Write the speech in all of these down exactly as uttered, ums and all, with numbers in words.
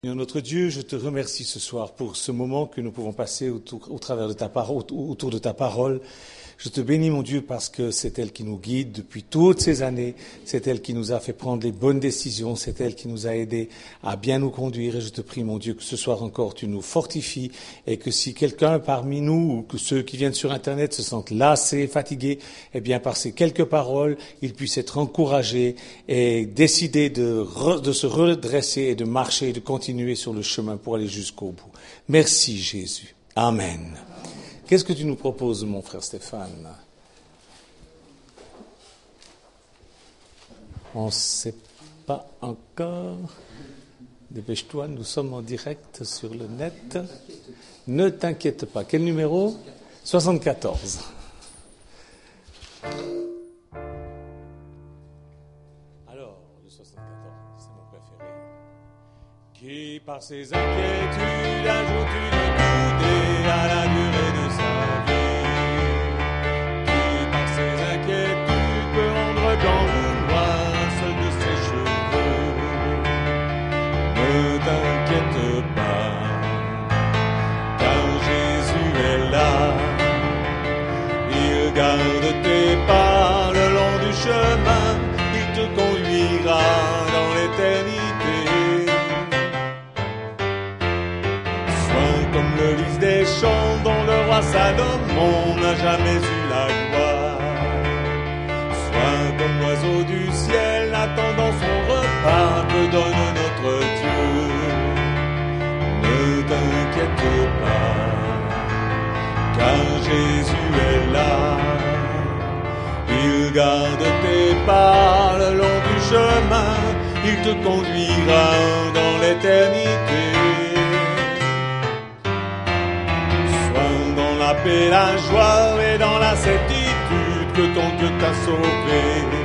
Seigneur notre Dieu, je te remercie ce soir pour ce moment que nous pouvons passer autour, au travers de ta parole, autour de ta parole. Je te bénis, mon Dieu, parce que c'est elle qui nous guide depuis toutes ces années. C'est elle qui nous a fait prendre les bonnes décisions. C'est elle qui nous a aidés à bien nous conduire. Et je te prie, mon Dieu, que ce soir encore, tu nous fortifies et que si quelqu'un parmi nous ou que ceux qui viennent sur Internet se sentent lassés, fatigués, eh bien, par ces quelques paroles, ils puissent être encouragés et décider de, re, de se redresser et de marcher et de continuer sur le chemin pour aller jusqu'au bout. Merci, Jésus. Amen. Qu'est-ce que tu nous proposes, mon frère Stéphane? On ne sait pas encore. Dépêche-toi, nous sommes en direct sur le net. Ne t'inquiète pas. Quel numéro? soixante-quatorze. Alors, le soixante-quatorze, c'est mon préféré. Qui, par ses inquiétudes, ajoute une coudée à la durée de sa vie. Qui, par ses inquiétudes, peut rendre blanc ou noir un seul de ses cheveux. Ne t'inquiète pas, car Jésus est là. Il garde tes pas le long du chemin. Il te conduira dans l'éternité. Comme le lys des champs dont le roi Salomon n'a jamais eu la gloire. Sois comme l'oiseau du ciel attendant son repas que donne notre Dieu. Ne t'inquiète pas, car Jésus est là. Il garde tes pas le long du chemin. Il te conduira dans l'éternité. La paix, la joie et dans la certitude que ton Dieu t'a sauvé.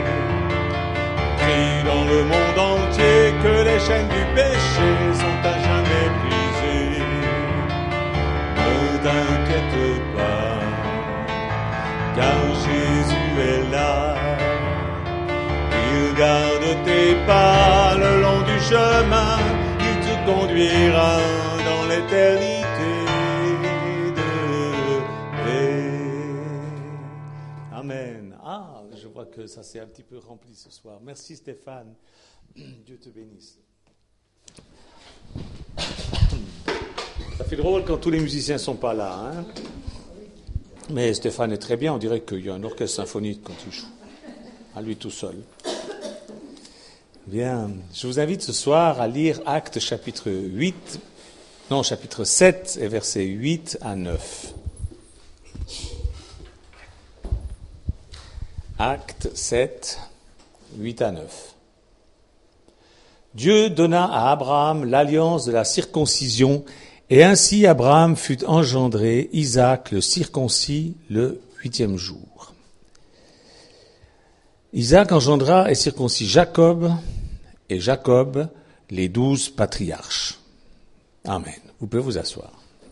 Crie dans le monde entier que les chaînes du péché sont à jamais brisées. Ne t'inquiète pas, car Jésus est là. Il garde tes pas le long du chemin. Il te conduira dans l'éternité. Amen. Ah, je vois que ça s'est un petit peu rempli ce soir. Merci Stéphane. Dieu te bénisse. Ça fait drôle quand tous les musiciens ne sont pas là. Hein? Mais Stéphane est très bien. On dirait qu'il y a un orchestre symphonique quand il joue. À lui tout seul. Bien. Je vous invite ce soir à lire Actes chapitre huit. Non, chapitre sept et versets huit à neuf. Actes sept, huit à neuf. Dieu donna à Abraham l'alliance de la circoncision, et ainsi Abraham fut engendré, Isaac le circoncis, le huitième jour. Isaac engendra et circoncis Jacob, et Jacob les douze patriarches. Amen. Vous pouvez vous asseoir.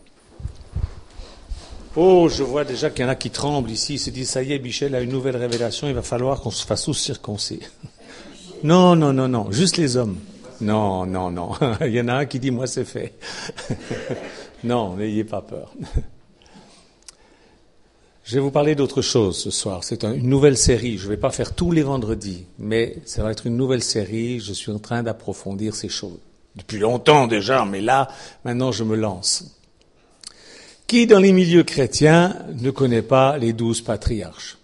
Oh, je vois déjà qu'il y en a qui tremblent ici, ils se disent, ça y est, Michel a une nouvelle révélation, il va falloir qu'on se fasse tous circoncis. Non, non, non, non, juste les hommes. Non, non, non, il y en a un qui dit, moi c'est fait. Non, n'ayez pas peur. Je vais vous parler d'autre chose ce soir, c'est une nouvelle série, je ne vais pas faire tous les vendredis, mais ça va être une nouvelle série, je suis en train d'approfondir ces choses. Depuis longtemps déjà, mais là, maintenant je me lance. Qui, dans les milieux chrétiens, ne connaît pas les douze patriarches?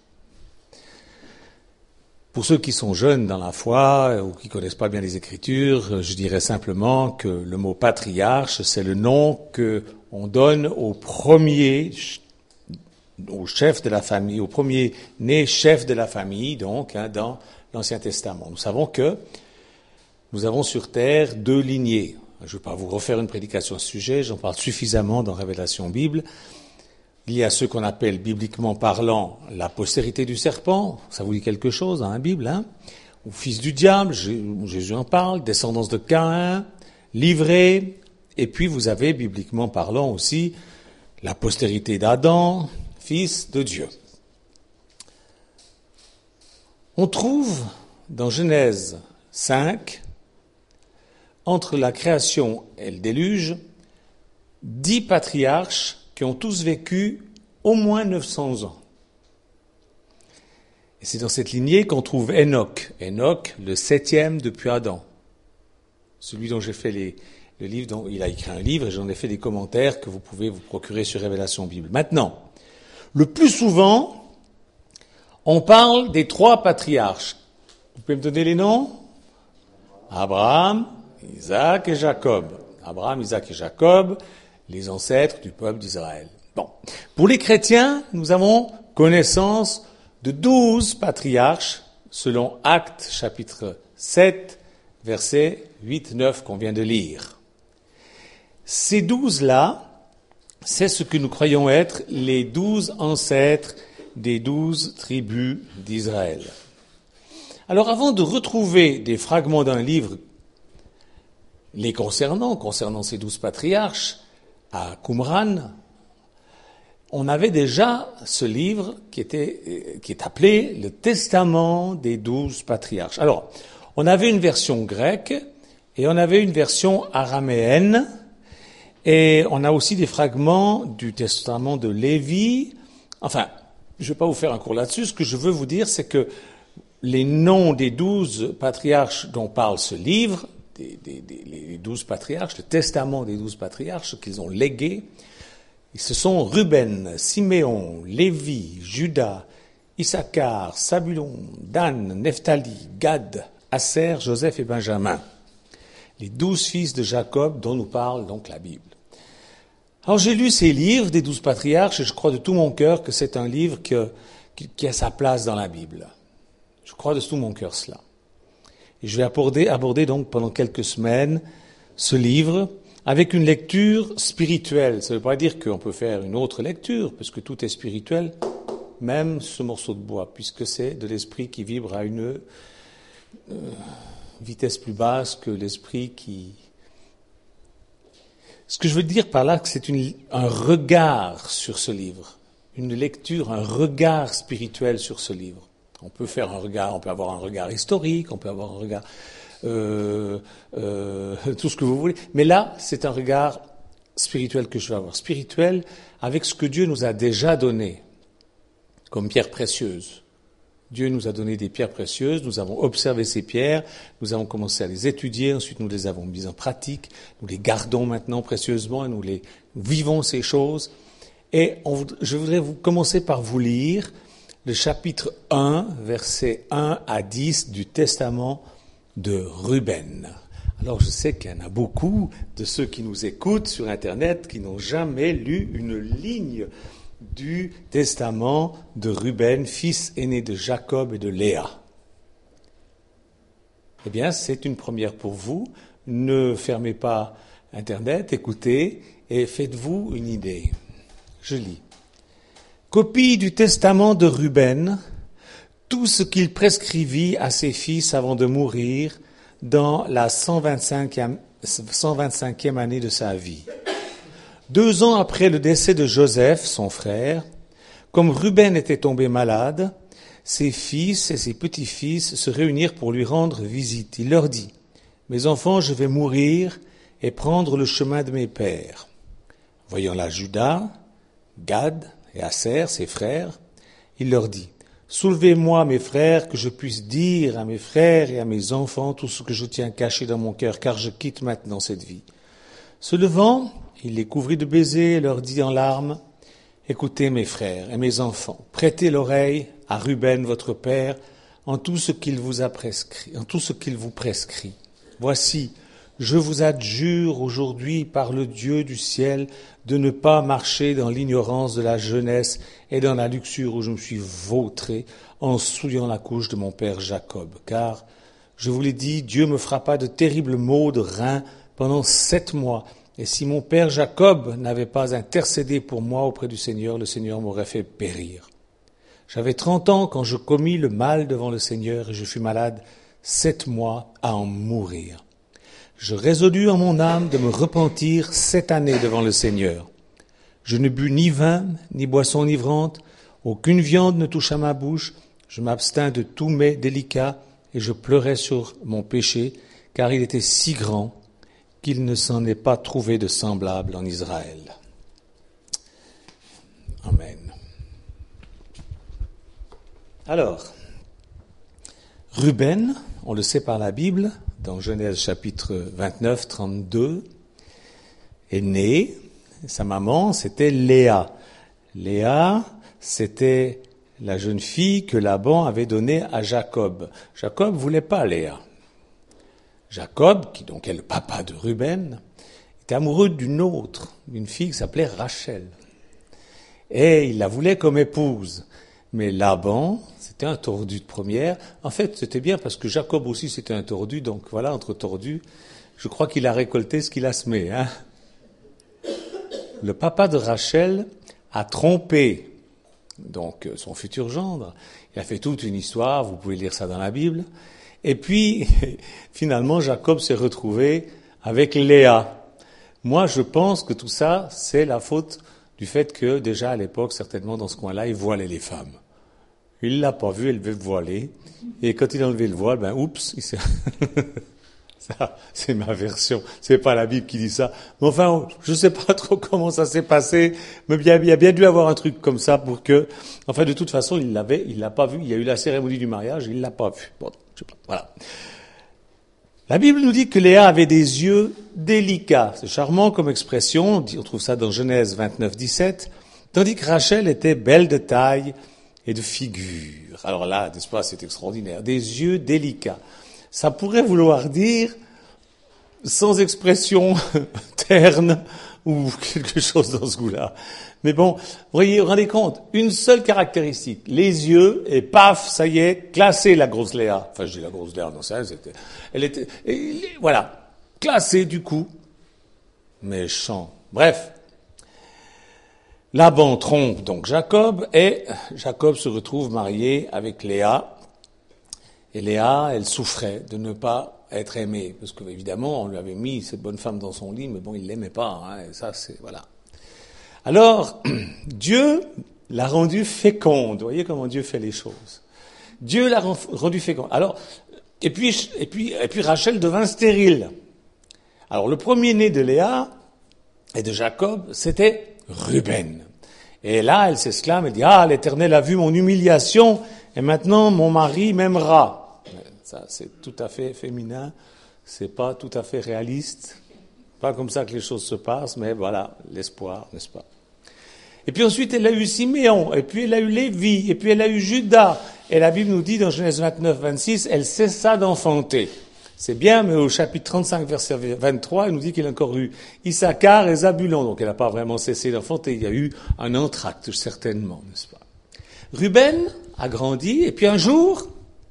Pour ceux qui sont jeunes dans la foi ou qui connaissent pas bien les Écritures, je dirais simplement que le mot patriarche, c'est le nom que on donne au premier, au chef de la famille, au premier né chef de la famille, donc, hein, dans l'Ancien Testament. Nous savons que nous avons sur terre deux lignées. Je ne vais pas vous refaire une prédication à ce sujet, j'en parle suffisamment dans Révélation Bible. Il y a ceux qu'on appelle, bibliquement parlant, la postérité du serpent, ça vous dit quelque chose dans la Bible, hein? Ou fils du diable, Jésus en parle, descendance de Caïn, livré, et puis vous avez, bibliquement parlant aussi, la postérité d'Adam, fils de Dieu. On trouve dans Genèse cinq entre la création et le déluge, dix patriarches qui ont tous vécu au moins neuf cents ans. Et c'est dans cette lignée qu'on trouve Enoch. Enoch, le septième depuis Adam. Celui dont j'ai fait les, le livre, dont il a écrit un livre et j'en ai fait des commentaires que vous pouvez vous procurer sur Révélation Bible. Maintenant, le plus souvent, on parle des trois patriarches. Vous pouvez me donner les noms? Abraham, Isaac et Jacob. Abraham, Isaac et Jacob, les ancêtres du peuple d'Israël. Bon. Pour les chrétiens, nous avons connaissance de douze patriarches, selon Actes chapitre sept, versets huit neuf qu'on vient de lire. Ces douze-là, c'est ce que nous croyons être les douze ancêtres des douze tribus d'Israël. Alors avant de retrouver des fragments d'un livre les concernant, concernant ces douze patriarches, à Qumran, on avait déjà ce livre qui était, qui est appelé le Testament des douze patriarches. Alors, on avait une version grecque et on avait une version araméenne et on a aussi des fragments du Testament de Lévi. Enfin, je ne vais pas vous faire un cours là-dessus. Ce que je veux vous dire, c'est que les noms des douze patriarches dont parle ce livre, des, des, des, les douze patriarches, le Testament des douze patriarches qu'ils ont légué, ce sont Ruben, Siméon, Lévi, Juda, Issachar, Sabulon, Dan, Nephtali, Gad, Aser, Joseph et Benjamin. Les douze fils de Jacob dont nous parle donc la Bible. Alors j'ai lu ces livres des douze patriarches et je crois de tout mon cœur que c'est un livre que, qui, qui a sa place dans la Bible. Je crois de tout mon cœur cela. Et je vais aborder, aborder donc pendant quelques semaines ce livre avec une lecture spirituelle. Ça ne veut pas dire qu'on peut faire une autre lecture, parce que tout est spirituel, même ce morceau de bois, puisque c'est de l'esprit qui vibre à une euh, vitesse plus basse que l'esprit qui... Ce que je veux dire par là, que c'est une, un regard sur ce livre, une lecture, un regard spirituel sur ce livre. On peut faire un regard, on peut avoir un regard historique, on peut avoir un regard... Euh, euh, tout ce que vous voulez. Mais là, c'est un regard spirituel que je vais avoir. Spirituel avec ce que Dieu nous a déjà donné comme pierres précieuses. Dieu nous a donné des pierres précieuses, nous avons observé ces pierres, nous avons commencé à les étudier, ensuite nous les avons mises en pratique, nous les gardons maintenant précieusement et nous les nous vivons ces choses. Et on, je voudrais vous commencer par vous lire le chapitre un, versets un à dix du Testament de Ruben. Alors je sais qu'il y en a beaucoup de ceux qui nous écoutent sur Internet qui n'ont jamais lu une ligne du testament de Ruben, fils aîné de Jacob et de Léa. Eh bien, c'est une première pour vous. Ne fermez pas Internet, écoutez et faites-vous une idée. Je lis. Copie du testament de Ruben, tout ce qu'il prescrivit à ses fils avant de mourir dans la cent vingt-cinquième, cent vingt-cinquième année de sa vie. Deux ans après le décès de Joseph, son frère, comme Ruben était tombé malade, ses fils et ses petits-fils se réunirent pour lui rendre visite. Il leur dit, « Mes enfants, je vais mourir et prendre le chemin de mes pères. » Voyant là Juda, Gad et Aser, ses frères, il leur dit, « Soulevez-moi, mes frères, que je puisse dire à mes frères et à mes enfants tout ce que je tiens caché dans mon cœur, car je quitte maintenant cette vie. » Se levant, il les couvrit de baisers et leur dit en larmes, « Écoutez, mes frères et mes enfants, prêtez l'oreille à Ruben, votre père, en tout ce qu'il vous a prescrit, en tout ce qu'il vous prescrit. Voici, je vous adjure aujourd'hui par le Dieu du ciel de ne pas marcher dans l'ignorance de la jeunesse et dans la luxure où je me suis vautré en souillant la couche de mon père Jacob. Car, je vous l'ai dit, Dieu me frappa de terribles maux de reins pendant sept mois. Et si mon père Jacob n'avait pas intercédé pour moi auprès du Seigneur, le Seigneur m'aurait fait périr. J'avais trente ans quand je commis le mal devant le Seigneur et je fus malade sept mois à en mourir. Je résolus en mon âme de me repentir sept années devant le Seigneur. Je ne bus ni vin, ni boisson enivrante, aucune viande ne toucha ma bouche, je m'abstins de tous mets délicats et je pleurais sur mon péché, car il était si grand qu'il ne s'en est pas trouvé de semblable en Israël. Amen. Alors, Ruben, on le sait par la Bible, dans Genèse chapitre vingt-neuf, trente-deux, est né. Sa maman, c'était Léa. Léa, c'était la jeune fille que Laban avait donnée à Jacob. Jacob voulait pas Léa. Jacob, qui donc est le papa de Ruben, était amoureux d'une autre, d'une fille qui s'appelait Rachel. Et il la voulait comme épouse. Mais Laban, c'était un tordu de première. En fait, c'était bien parce que Jacob aussi c'était un tordu, donc voilà, entre tordus, je crois qu'il a récolté ce qu'il a semé. Hein. Le papa de Rachel a trompé donc son futur gendre. Il a fait toute une histoire, vous pouvez lire ça dans la Bible. Et puis, finalement, Jacob s'est retrouvé avec Léa. Moi, je pense que tout ça, c'est la faute du fait que, déjà à l'époque, certainement dans ce coin-là, ils voilaient les femmes. Il l'a pas vu, elle devait voiler. Et quand il a enlevé le voile, ben, oups, il s'est... Ça, c'est ma version. C'est pas la Bible qui dit ça. Mais enfin, je sais pas trop comment ça s'est passé. Mais il y a, il y a bien dû avoir un truc comme ça pour que, enfin, de toute façon, il l'avait, il l'a pas vu. Il y a eu la cérémonie du mariage, il l'a pas vu. Bon, je sais pas. Voilà. La Bible nous dit que Léa avait des yeux délicats. C'est charmant comme expression. On trouve ça dans Genèse vingt-neuf, dix-sept. Tandis que Rachel était belle de taille et de figure. Alors là, n'est-ce pas, c'est extraordinaire. Des yeux délicats. Ça pourrait vouloir dire, sans expression terne ou quelque chose dans ce goût-là. Mais bon, vous voyez, vous vous rendez compte, une seule caractéristique, les yeux, et paf, ça y est, classée la grosse Léa. Enfin, je dis la grosse Léa, non, ça, c'était, elle était, et, voilà, classée du coup, méchant. Bref, Laban trompe donc Jacob, et Jacob se retrouve marié avec Léa. Et Léa, elle souffrait de ne pas être aimée, parce que évidemment, on lui avait mis cette bonne femme dans son lit, mais bon, il l'aimait pas. Hein, et ça, c'est voilà. Alors, Dieu l'a rendue féconde. Vous voyez comment Dieu fait les choses. Dieu l'a rendue féconde. Alors, et puis, et puis, et puis Rachel devint stérile. Alors, le premier-né de Léa et de Jacob, c'était Ruben. Et là, elle s'exclame, elle dit, ah, l'Éternel a vu mon humiliation, et maintenant mon mari m'aimera. Ça, c'est tout à fait féminin, c'est pas tout à fait réaliste, pas comme ça que les choses se passent, mais voilà, l'espoir, n'est-ce pas? Et puis ensuite, elle a eu Siméon, et puis elle a eu Lévi, et puis elle a eu Judas. Et la Bible nous dit dans Genèse vingt-neuf, vingt-six, elle cessa d'enfanter. C'est bien, mais au chapitre trente-cinq, verset vingt-trois, elle nous dit qu'il a encore eu Issachar et Zabulon. Donc elle n'a pas vraiment cessé d'enfanter, il y a eu un entracte, certainement, n'est-ce pas? Ruben a grandi, et puis un jour,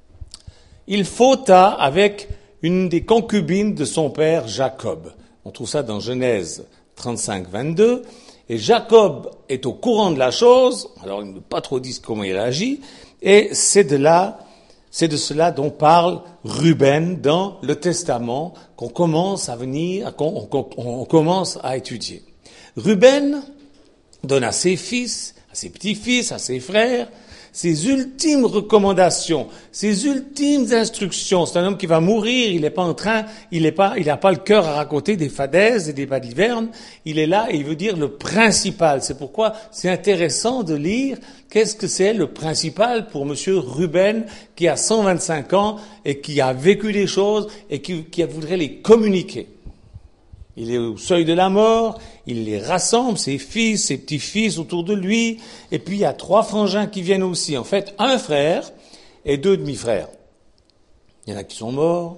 il fauta avec une des concubines de son père Jacob. On trouve ça dans Genèse trente-cinq, vingt-deux. Et Jacob est au courant de la chose, alors il ne peut pas trop dire comment il agit, et c'est de là, c'est de cela dont parle Ruben dans le Testament qu'on commence à venir, qu'on, qu'on, on commence à étudier. Ruben donne à ses fils, à ses petits-fils, à ses frères, ses ultimes recommandations, ses ultimes instructions. C'est un homme qui va mourir, il n'est pas en train, il n'est pas, il n'a pas le cœur à raconter des fadaises et des balivernes. Il est là et il veut dire le principal. C'est pourquoi c'est intéressant de lire qu'est-ce que c'est le principal pour monsieur Ruben qui a cent vingt-cinq ans et qui a vécu des choses et qui, qui voudrait les communiquer. Il est au seuil de la mort, il les rassemble, ses fils, ses petits-fils autour de lui, et puis il y a trois frangins qui viennent aussi. En fait, un frère et deux demi-frères. Il y en a qui sont morts.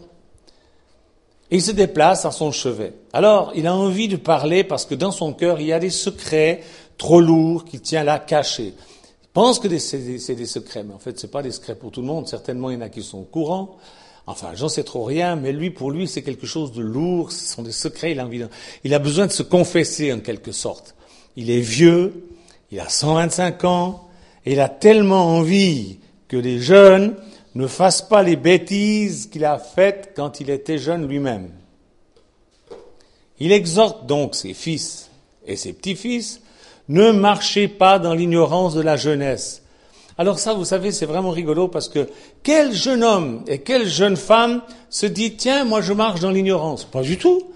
Et il se déplace à son chevet. Alors, il a envie de parler parce que dans son cœur, il y a des secrets trop lourds qu'il tient là cachés. Il pense que c'est des, c'est des secrets, mais en fait, c'est pas des secrets pour tout le monde. Certainement, il y en a qui sont au courant. Enfin, j'en sais trop rien, mais lui, pour lui, c'est quelque chose de lourd, ce sont des secrets, il a envie de, il a besoin de se confesser en quelque sorte. Il est vieux, il a cent vingt-cinq ans, et il a tellement envie que les jeunes ne fassent pas les bêtises qu'il a faites quand il était jeune lui-même. Il exhorte donc ses fils et ses petits-fils, ne marchez pas dans l'ignorance de la jeunesse. Alors ça, vous savez, c'est vraiment rigolo parce que quel jeune homme et quelle jeune femme se dit « Tiens, moi je marche dans l'ignorance ?» Pas du tout.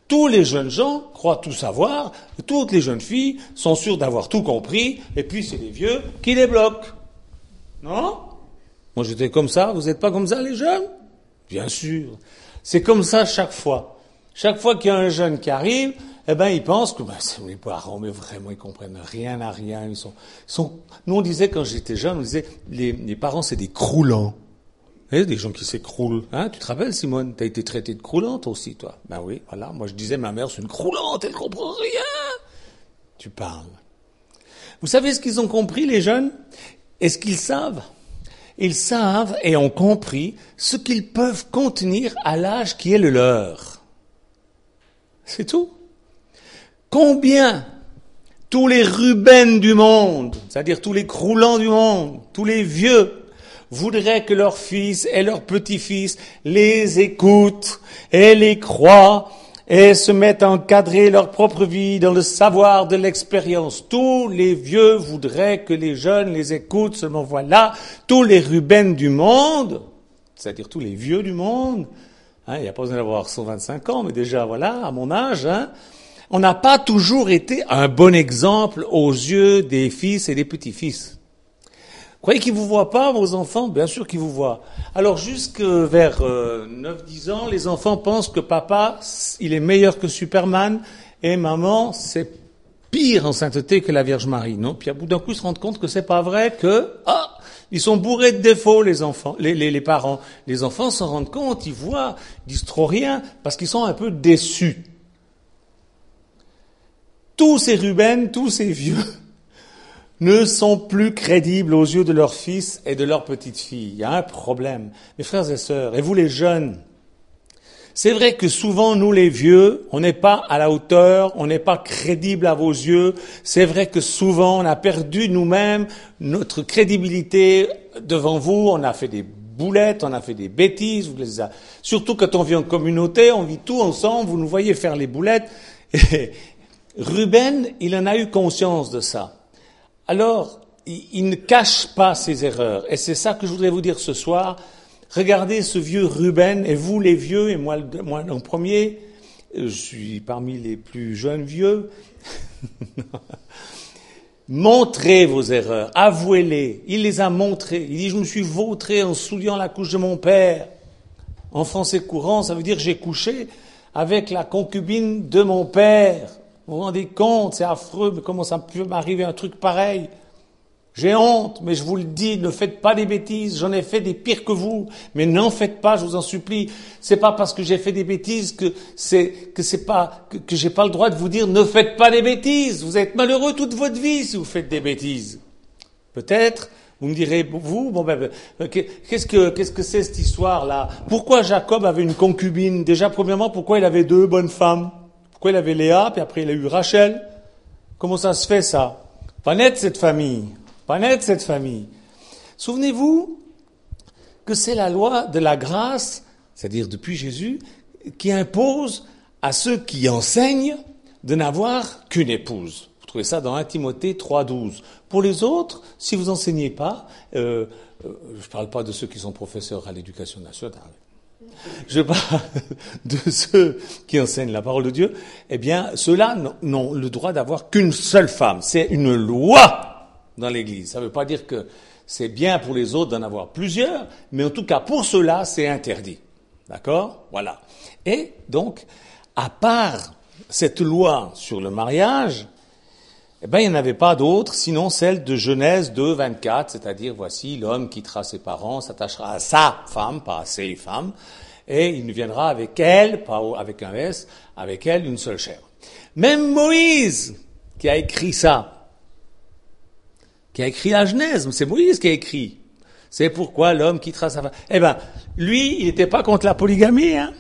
Tous les jeunes gens croient tout savoir, toutes les jeunes filles sont sûres d'avoir tout compris, et puis c'est les vieux qui les bloquent. Non? Moi j'étais comme ça, vous n'êtes pas comme ça les jeunes? Bien sûr. C'est comme ça chaque fois. Chaque fois qu'il y a un jeune qui arrive, eh ben, ils pensent que, ben, c'est les parents, mais vraiment, ils comprennent rien à rien. Ils sont, ils sont, nous, on disait, quand j'étais jeune, on disait, les, les parents, c'est des croulants. Vous voyez, des gens qui s'écroulent. Hein, tu te rappelles, Simone? T'as été traitée de croulante aussi, toi? Ben oui, voilà. Moi, je disais, ma mère, c'est une croulante, elle comprend rien. Tu parles. Vous savez ce qu'ils ont compris, les jeunes? Est-ce qu'ils savent? Ils savent et ont compris ce qu'ils peuvent contenir à l'âge qui est le leur. C'est tout. Combien tous les Rubens du monde, c'est-à-dire tous les croulants du monde, tous les vieux, voudraient que leurs fils et leurs petits-fils les écoutent et les croient et se mettent à encadrer leur propre vie dans le savoir de l'expérience. Tous les vieux voudraient que les jeunes les écoutent, seulement voilà, tous les Rubens du monde, c'est-à-dire tous les vieux du monde, hein, il n'y a pas besoin d'avoir cent vingt-cinq ans, mais déjà voilà, à mon âge, hein, on n'a pas toujours été un bon exemple aux yeux des fils et des petits-fils. Vous croyez qu'ils vous voient pas, vos enfants? Bien sûr qu'ils vous voient. Alors, jusque vers euh, neuf dix ans, les enfants pensent que papa, il est meilleur que Superman, et maman, c'est pire en sainteté que la Vierge Marie. Non? Puis à bout d'un coup, ils se rendent compte que c'est pas vrai, que, ah, ils sont bourrés de défauts, les enfants, les, les, les parents. Les enfants s'en rendent compte, ils voient, ils disent trop rien, parce qu'ils sont un peu déçus. Tous ces Rubens, tous ces vieux, ne sont plus crédibles aux yeux de leurs fils et de leurs petites filles. Il y a un problème. Mes frères et sœurs, et vous les jeunes, c'est vrai que souvent, nous les vieux, on n'est pas à la hauteur, on n'est pas crédible à vos yeux. C'est vrai que souvent, on a perdu nous-mêmes notre crédibilité devant vous. On a fait des boulettes, on a fait des bêtises. Vous les a... Surtout quand on vit en communauté, on vit tout ensemble, vous nous voyez faire les boulettes. Et Ruben, il en a eu conscience de ça. Alors, il ne cache pas ses erreurs. Et c'est ça que je voudrais vous dire ce soir. Regardez ce vieux Ruben, et vous les vieux, et moi, moi en premier, je suis parmi les plus jeunes vieux. Montrez vos erreurs, avouez-les. Il les a montrées. Il dit, je me suis vautré en souillant la couche de mon père. En français courant, ça veut dire j'ai couché avec la concubine de mon père. Vous vous rendez compte, c'est affreux, mais comment ça peut m'arriver un truc pareil? J'ai honte, mais je vous le dis, ne faites pas des bêtises, j'en ai fait des pires que vous, mais n'en faites pas, je vous en supplie. C'est pas parce que j'ai fait des bêtises que c'est, que c'est pas, que, que j'ai pas le droit de vous dire ne faites pas des bêtises. Vous êtes malheureux toute votre vie si vous faites des bêtises. Peut-être, vous me direz, vous, bon ben, qu'est-ce que, qu'est-ce que c'est cette histoire-là? Pourquoi Jacob avait une concubine? Déjà, premièrement, pourquoi il avait deux bonnes femmes? Pourquoi il avait Léa, puis après il a eu Rachel? Comment ça se fait, ça? Pas net, cette famille. Pas net, cette famille. Souvenez-vous que c'est la loi de la grâce, c'est-à-dire depuis Jésus, qui impose à ceux qui enseignent de n'avoir qu'une épouse. Vous trouvez ça dans un Timothée trois douze. Pour les autres, si vous enseignez pas, euh, euh, je ne parle pas de ceux qui sont professeurs à l'éducation nationale, je parle de ceux qui enseignent la parole de Dieu, eh bien, ceux-là n'ont le droit d'avoir qu'une seule femme. C'est une loi dans l'Église. Ça ne veut pas dire que c'est bien pour les autres d'en avoir plusieurs, mais en tout cas, pour ceux-là, c'est interdit. D'accord? Voilà. Et donc, à part cette loi sur le mariage, eh ben, il n'y en avait pas d'autre, sinon celle de Genèse deux vingt-quatre, c'est-à-dire, voici, l'homme quittera ses parents, s'attachera à sa femme, pas à ses femmes, et il ne viendra avec elle, pas avec un S, avec elle une seule chair. Même Moïse, qui a écrit ça, qui a écrit la Genèse, c'est Moïse qui a écrit. C'est pourquoi l'homme quittera sa femme. Eh ben, lui, il n'était pas contre la polygamie, hein.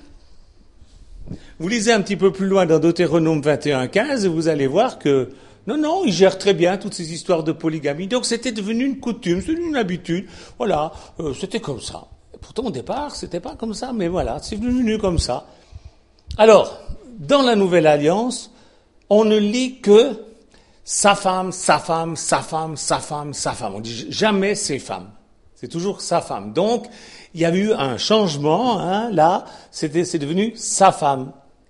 Vous lisez un petit peu plus loin dans Deutéronome vingt et un quinze et vous allez voir que, non, non, il gère très bien toutes ces histoires de polygamie. Donc c'était devenu une coutume, c'était une habitude. Voilà, euh, c'était comme ça. Pourtant au départ, c'était pas comme ça, mais voilà, c'est devenu comme ça. Alors, dans la Nouvelle Alliance, on ne lit que sa femme, sa femme, sa femme, sa femme, sa femme. On dit jamais ses femmes. C'est toujours sa femme. Donc, il y a eu un changement, hein, là, c'était, c'est devenu sa femme.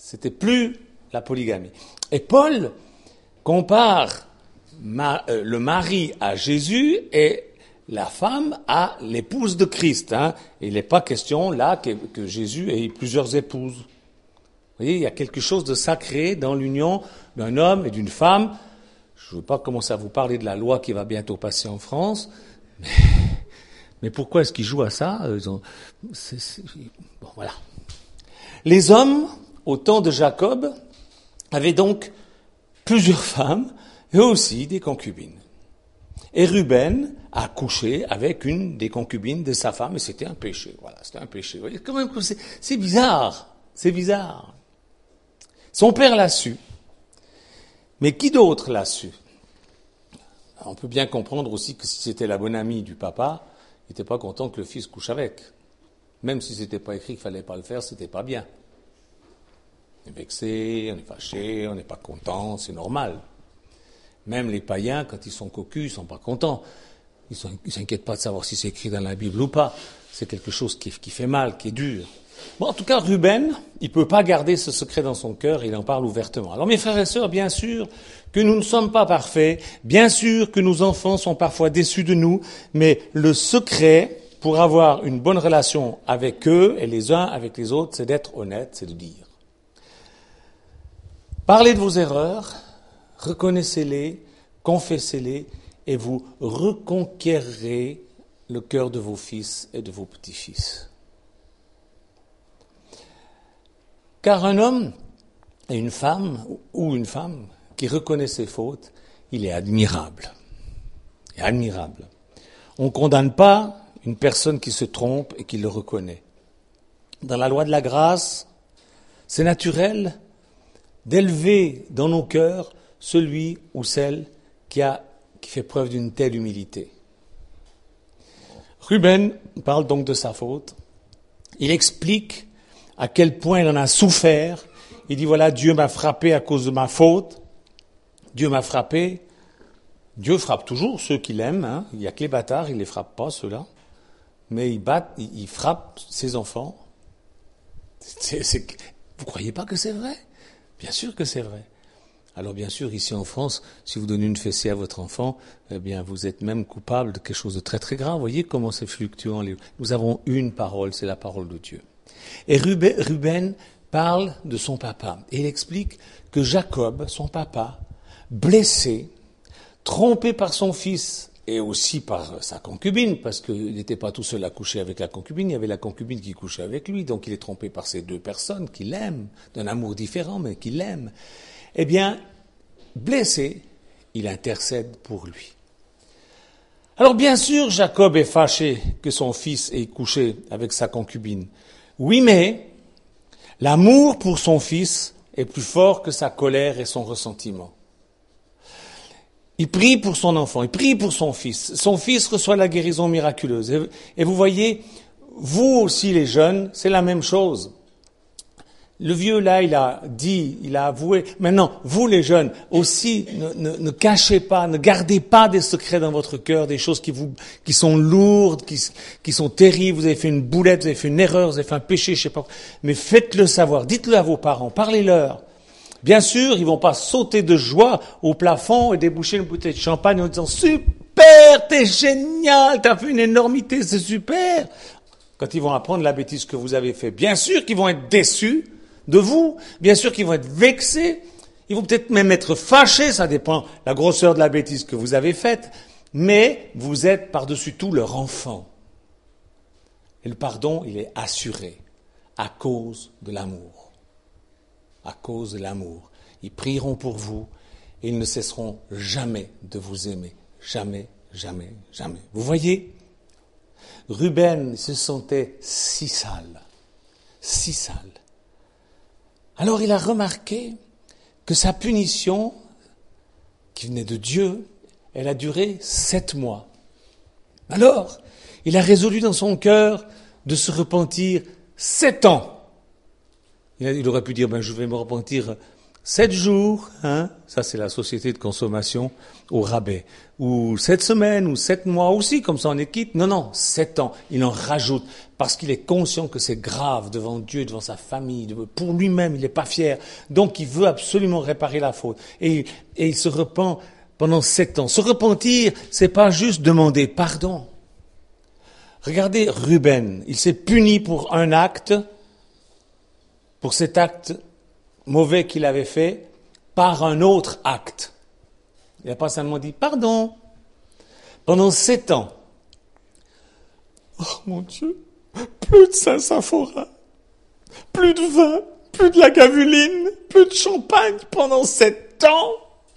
C'était plus la polygamie. Et Paul compare ma, euh, le mari à Jésus et la femme à l'épouse de Christ. Hein. Il n'est pas question là que, que Jésus ait plusieurs épouses. Vous voyez, il y a quelque chose de sacré dans l'union d'un homme et d'une femme. Je ne veux pas commencer à vous parler de la loi qui va bientôt passer en France, mais, mais pourquoi est-ce qu'ils jouent à ça? Ils ont, c'est, c'est, bon, voilà. Les hommes, au temps de Jacob, avaient donc plusieurs femmes et aussi des concubines. Et Ruben a couché avec une des concubines de sa femme et c'était un péché. Voilà, c'était un péché. Vous voyez, quand même, c'est, c'est bizarre, c'est bizarre. Son père l'a su, mais qui d'autre l'a su? On peut bien comprendre aussi que si c'était la bonne amie du papa, il n'était pas content que le fils couche avec. Même si c'était pas écrit qu'il fallait pas le faire, c'était pas bien. On est vexé, on est fâché, on n'est pas content, c'est normal. Même les païens, quand ils sont cocus, ils sont pas contents. Ils ne s'inquiètent pas de savoir si c'est écrit dans la Bible ou pas. C'est quelque chose qui, qui fait mal, qui est dur. Bon, en tout cas, Ruben, il ne peut pas garder ce secret dans son cœur, il en parle ouvertement. Alors mes frères et sœurs, bien sûr que nous ne sommes pas parfaits, bien sûr que nos enfants sont parfois déçus de nous, mais le secret pour avoir une bonne relation avec eux et les uns avec les autres, c'est d'être honnête, c'est de dire. Parlez de vos erreurs, reconnaissez-les, confessez-les, et vous reconquérerez le cœur de vos fils et de vos petits-fils. Car un homme et une femme, ou une femme, qui reconnaît ses fautes, il est admirable. Il est admirable. On ne condamne pas une personne qui se trompe et qui le reconnaît. Dans la loi de la grâce, c'est naturel d'élever dans nos cœurs celui ou celle qui, a, qui fait preuve d'une telle humilité. Ruben parle donc de sa faute. Il explique à quel point il en a souffert. Il dit, voilà, Dieu m'a frappé à cause de ma faute. Dieu m'a frappé. Dieu frappe toujours ceux qu'il aime. Hein. Il n'y a que les bâtards, il ne les frappe pas, ceux-là. Mais il, bat, il, il frappe ses enfants. C'est, c'est, vous ne croyez pas que c'est vrai? Bien sûr que c'est vrai. Alors bien sûr, ici en France, si vous donnez une fessée à votre enfant, eh bien vous êtes même coupable de quelque chose de très très grave. Vous voyez comment c'est fluctuant. Nous avons une parole, c'est la parole de Dieu. Et Ruben, Ruben parle de son papa. Et il explique que Jacob, son papa, blessé, trompé par son fils et aussi par sa concubine, parce qu'il n'était pas tout seul à coucher avec la concubine, il y avait la concubine qui couchait avec lui, donc il est trompé par ces deux personnes qui l'aiment, d'un amour différent, mais qui l'aiment. Eh bien, blessé, il intercède pour lui. Alors bien sûr, Jacob est fâché que son fils ait couché avec sa concubine. Oui, mais l'amour pour son fils est plus fort que sa colère et son ressentiment. Il prie pour son enfant, il prie pour son fils. Son fils reçoit la guérison miraculeuse. Et, et vous voyez, vous aussi les jeunes, c'est la même chose. Le vieux là, il a dit, il a avoué. Maintenant, vous les jeunes, aussi, ne, ne, ne cachez pas, ne gardez pas des secrets dans votre cœur, des choses qui vous, qui sont lourdes, qui, qui sont terribles. Vous avez fait une boulette, vous avez fait une erreur, vous avez fait un péché, je sais pas. Mais faites-le savoir, dites-le à vos parents, parlez-leur. Bien sûr, ils vont pas sauter de joie au plafond et déboucher une bouteille de champagne en disant super, t'es génial, t'as fait une énormité, c'est super. Quand ils vont apprendre la bêtise que vous avez fait, bien sûr qu'ils vont être déçus de vous, bien sûr qu'ils vont être vexés, ils vont peut-être même être fâchés, ça dépend de la grosseur de la bêtise que vous avez faite, mais vous êtes par-dessus tout leur enfant. Et le pardon, il est assuré à cause de l'amour. À cause de l'amour. Ils prieront pour vous et ils ne cesseront jamais de vous aimer. Jamais, jamais, jamais. Vous voyez, Ruben se sentait si sale, si sale. Alors il a remarqué que sa punition, qui venait de Dieu, elle a duré sept mois. Alors, il a résolu dans son cœur de se repentir sept ans. Il aurait pu dire, ben, je vais me repentir Sept jours, hein, ça c'est la société de consommation au rabais. Ou sept semaines, ou sept mois aussi, comme ça on est quitte. Non, non, sept ans. Il en rajoute parce qu'il est conscient que c'est grave devant Dieu, devant sa famille, pour lui-même, il n'est pas fier. Donc il veut absolument réparer la faute. Et, et il se repent pendant sept ans. Se repentir, c'est pas juste demander pardon. Regardez Ruben, il s'est puni pour un acte, pour cet acte mauvais qu'il avait fait, par un autre acte. Il n'a pas seulement dit pardon. Pendant sept ans. Oh mon Dieu, plus de Saint-Saphora, plus de vin, plus de la gavuline, plus de champagne pendant sept ans.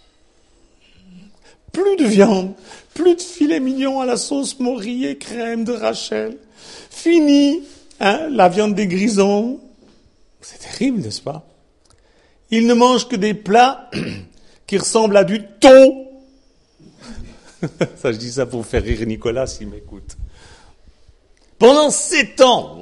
Plus de viande, plus de filet mignon à la sauce morille et crème de Rachel. Fini, hein, la viande des grisons. C'est terrible, n'est-ce pas? Il ne mange que des plats qui ressemblent à du thon. Ça, je dis ça pour faire rire Nicolas s'il m'écoute. Pendant sept ans.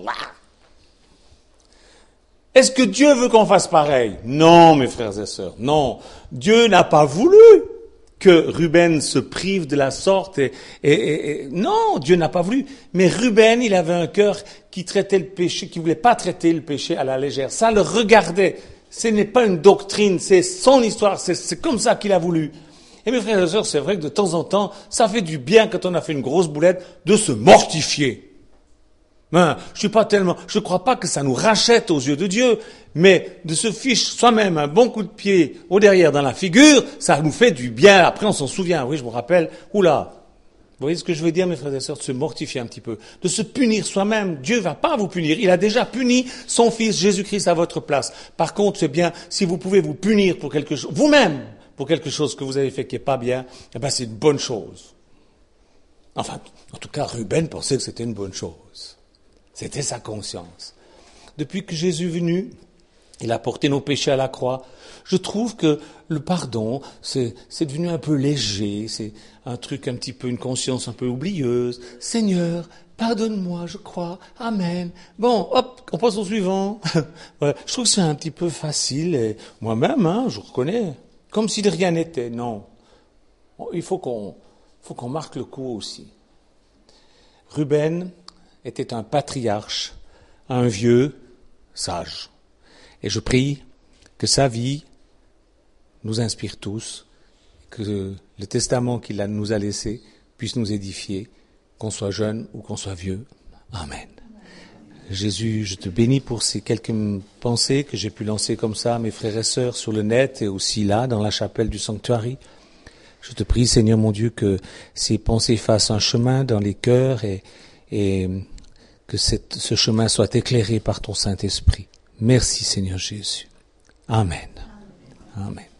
Est-ce que Dieu veut qu'on fasse pareil? Non, mes frères et sœurs, non. Dieu n'a pas voulu que Ruben se prive de la sorte. Et, et, et, et non, Dieu n'a pas voulu. Mais Ruben, il avait un cœur qui traitait le péché, qui voulait pas traiter le péché à la légère. Ça le regardait. Ce n'est pas une doctrine, c'est son histoire, c'est, c'est comme ça qu'il a voulu. Et mes frères et sœurs, c'est vrai que de temps en temps, ça fait du bien quand on a fait une grosse boulette de se mortifier. Ben, je suis pas tellement, je crois pas que ça nous rachète aux yeux de Dieu, mais de se fiche soi-même un bon coup de pied au derrière dans la figure, ça nous fait du bien. Après, on s'en souvient. Oui, je me rappelle. Oula. Vous voyez ce que je veux dire, mes frères et sœurs, de se mortifier un petit peu, de se punir soi-même. Dieu va pas vous punir. Il a déjà puni son Fils Jésus-Christ à votre place. Par contre, c'est bien, si vous pouvez vous punir pour quelque chose, vous-même, pour quelque chose que vous avez fait qui est pas bien, eh ben, c'est une bonne chose. Enfin, en tout cas, Ruben pensait que c'était une bonne chose. C'était sa conscience. Depuis que Jésus est venu, il a porté nos péchés à la croix. Je trouve que le pardon, c'est, c'est devenu un peu léger, c'est un truc un petit peu, une conscience un peu oublieuse. Seigneur, pardonne-moi, je crois, amen. Bon, hop, on passe au suivant. Ouais, je trouve que c'est un petit peu facile, et moi-même, hein, je reconnais, comme si de rien n'était. Non, il faut qu'on, faut qu'on marque le coup aussi. Ruben était un patriarche, un vieux sage. Et je prie que sa vie nous inspire tous, que le testament qu'il a, nous a laissé puisse nous édifier, qu'on soit jeune ou qu'on soit vieux. Amen. Jésus, je te bénis pour ces quelques pensées que j'ai pu lancer comme ça à mes frères et sœurs sur le net et aussi là, dans la chapelle du sanctuary. Je te prie, Seigneur mon Dieu, que ces pensées fassent un chemin dans les cœurs et, et que cette, ce chemin soit éclairé par ton Saint-Esprit. Merci, Seigneur Jésus. Amen. Amen.